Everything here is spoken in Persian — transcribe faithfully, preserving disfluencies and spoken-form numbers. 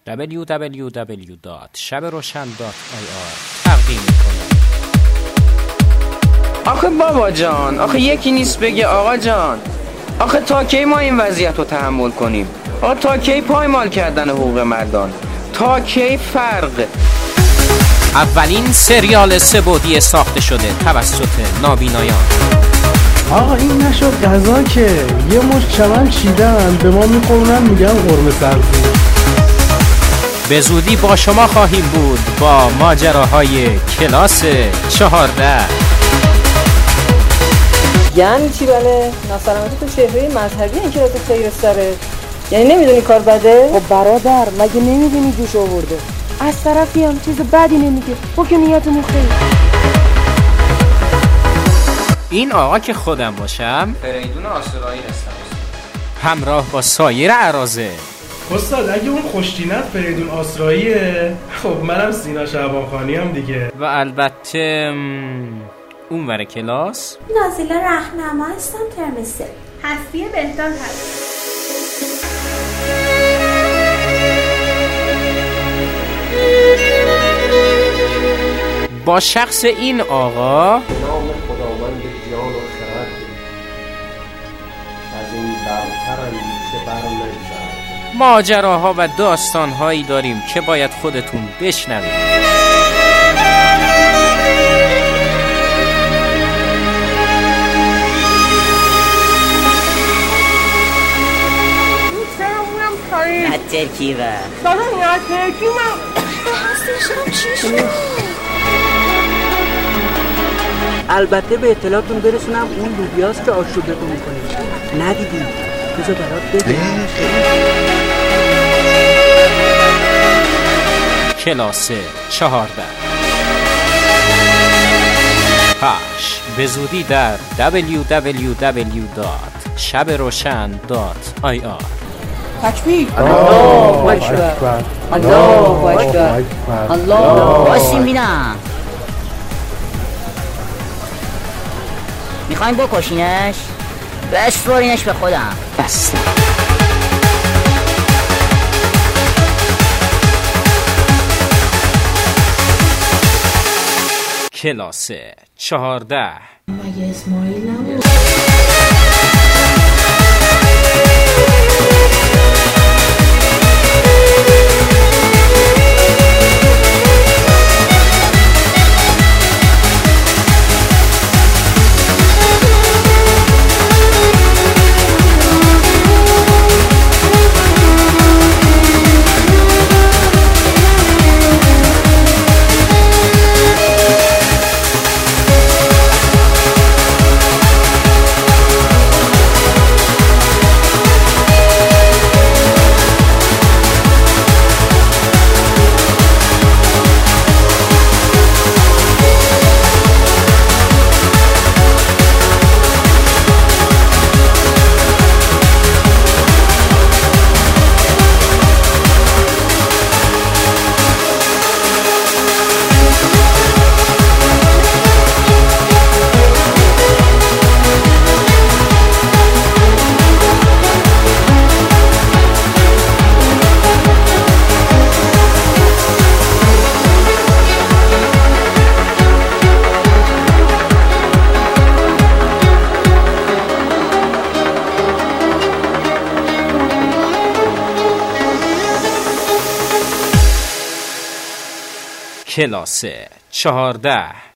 دبلیو دبلیو دبلیو دات شب روشن دات آی آر تقدیم میکنه. آخه بابا جان، آخه یکی نیست بگه آقا جان، آخه تا کی ما این وضعیت رو تحمل کنیم؟ آخه تا کی پایمال کردن حقوق مردان؟ تا کی فرق؟ اولین سریال سه‌بعدی ساخته شده توسط نابینایان. آقا این نشد غذا که یه مشت چمن چیدن به ما میخورنن میگن قرمه سبزی. به زودی با شما خواهیم بود با ماجراهای کلاس چهارده. یعنی چی بله؟ ناسلامتی تو چهره مذهبی این کلاس خیر سره؟ یعنی نمیدونی کار بده؟ خب برادر مگه نمیدونی جوش آورده؟ از طرفی هم چیز بدی نمیگه، با که نیتمون خیر. این آقا که خودم باشم فریدون آسرایی هستم همراه با سایر اعراضه. استاد اگه اون خوشتینت فریدون آسراییه، خب منم سینا شعبانخانی هم دیگه. و البته اون ور کلاس نازیلا رهنما هستم ترم سه. هستی بهداد هست. با شخص این آقا نام خداوند جان و خرد از این برتر اندیشه بر نگذرد. ماجراها و داستانهایی داریم که باید خودتون بشنوید. نه ترکیبه دادا نه ترکیبه هستشم چی شد؟ البته به اطلاعتون برسونم اون لوبیاست که آشوبتون میکنه. ندیدی؟ بذار برات بگم. کلاس چهارده پخش به زودی در دبلیو دبلیو دبلیو دات شب روشن دات آی آر. تکبیر. الله اکبر. الله اکبر. الله باشیم بینم. میخوایم بکشینش؟ بسپارینش به خودم. بس کلاس چهارده. مگه اسماعیل نبود؟ کلاس چهارده.